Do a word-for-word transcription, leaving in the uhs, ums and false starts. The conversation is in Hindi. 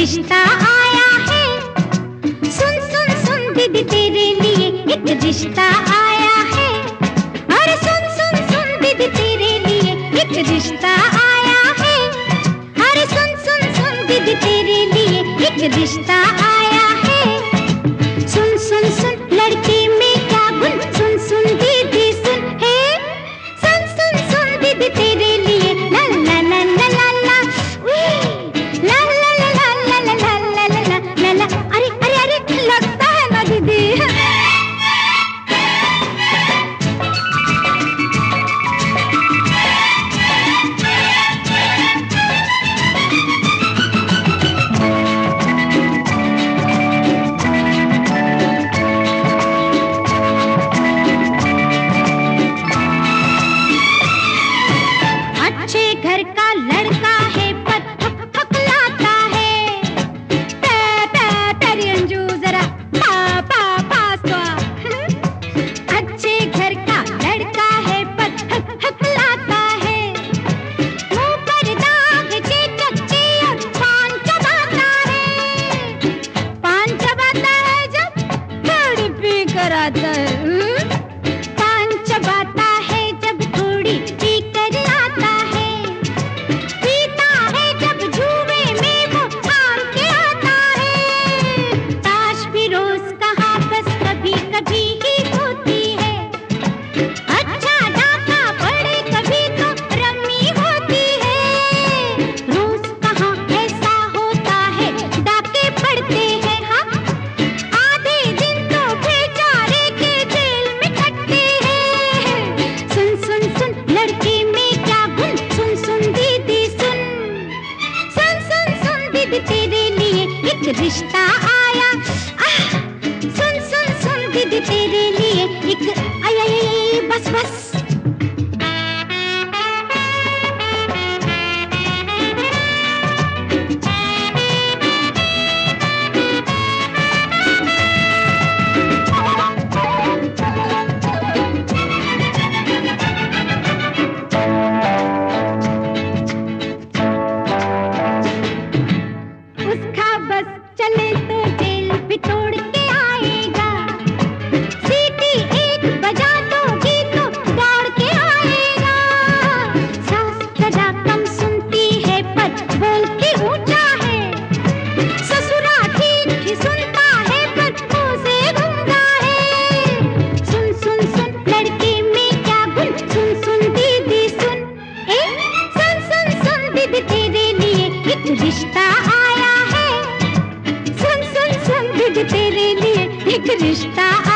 रिश्ता आया है। सुन सुन सुन दीदी तेरे लिए एक रिश्ता आया है। अरे सुन सुन सुन दीदी तेरे लिए एक रिश्ता आया है। अरे सुन सुन सुन दीदी तेरे लिए एक रिश्ता आया है। सुन सुन सुन लड़के में क्या गुण, सुन सुन दीदी सुन है। सुन सुन सुन दीदी तेरे लिए ला ला ला ला ला ला ला ला ला ला ला ला ला ला ला ला ला। अरे अरे अरे लगता है ना दीदी। अच्छे घर का लड़का है पर थक थक लाता है। टे टे तेरी अंजू जरा पा पा पास तो आ। अच्छे घर का लड़का है पर थक थक लाता है। मुंह पर दाग के कच्चे और पान चबाता है। पान चबाता है जब थोड़ी पी कर आता है। पान चबाता है जब थोड़ी पी कर आता है। पीता है जब जुए में वो हार के आता है। ताश भी रोज कहाँ बस कभी कभी ही होती है। अच्छा डाका पड़े कभी तो रम्मी होती है। रोज कहाँ ऐसा होता है, डाके पड़ते हैं। हाँ आधे दिन तो बेचारे के जेल में कटते हैं। सुन सुन सुन लड़के में क्या गुण, सुन सुन दीदी सुन। सुन सुन सुन दीदी तेरे लिए एक रिश्ता आया। आह! सुन सुन सुन दीदी तेरे लिए एक आई आई आई बस बस। उसका बस चले तो जेल भी तोड़ के आएगा। सीटी एक बजा दोगी तो दौड़ के आएगा। सास जरा कम सुनती है पर बोलती ऊंचा है। ससुरा ठीक ही सुनता है पर मुंह से गूंगा है। सुन सुन सुन लड़के में क्या गुण, सुन सुन दीदी सुन। ए सुन सुन सुन दीदी तेरे लिए एक रिश्ता आया है। सुन सुन सुन दीदी तेरे लिए एक रिश्ता